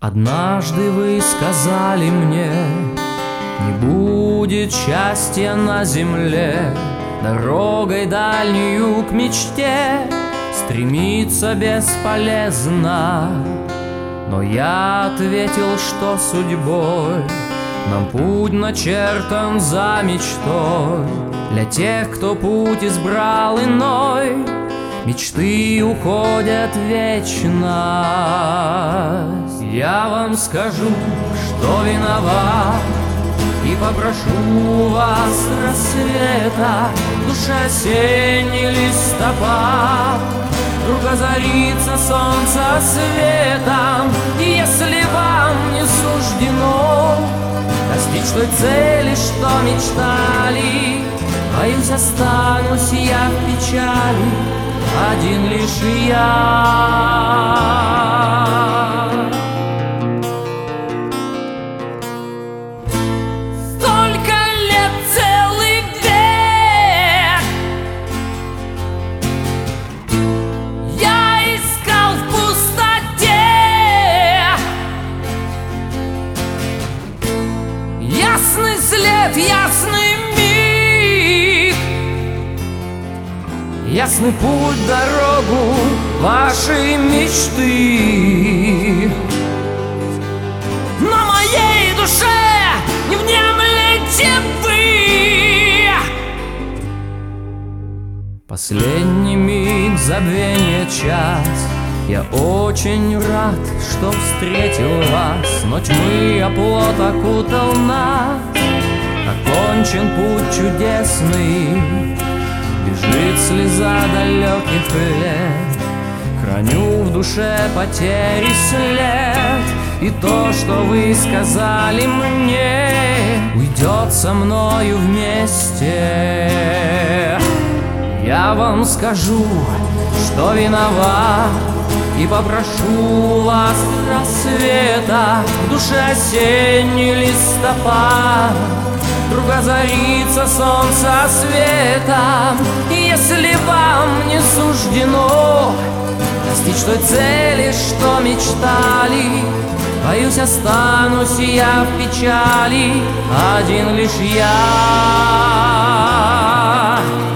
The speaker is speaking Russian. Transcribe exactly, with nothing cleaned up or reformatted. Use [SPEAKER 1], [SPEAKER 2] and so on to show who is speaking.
[SPEAKER 1] Однажды вы сказали мне, не будет счастья на земле, дорогой дальнюю к мечте стремиться бесполезно. Но я ответил, что судьбой нам путь начертан за мечтой. Для тех, кто путь избрал иной, мечты уходят в вечность. Я вам скажу, что виноват, и попрошу вас с рассвета, в душе осенний листопад, вдруг озарится солнце светом. И если вам не суждено достичь той цели, что мечтали, боюсь, останусь я в печали, один лишь я. Столько лет, целый век я искал в пустоте ясный след, ясный миг, ясный путь, дорогу вашей мечты. Но моей душе не внемлете вы. Последний миг забвения час, я очень рад, что встретил вас, но тьмы оплот окутал нас. Окончен путь чудесный, бежит слеза далеких лет, храню в душе потери след. И то, что вы сказали мне, уйдет со мною вместе. Я вам скажу, что виноват, и попрошу вас с рассвета, в душе осенний листопад, вдруг озарится солнце светом. И если вам не суждено достичь той цели, что мечтали, боюсь, останусь я в печали, один лишь я.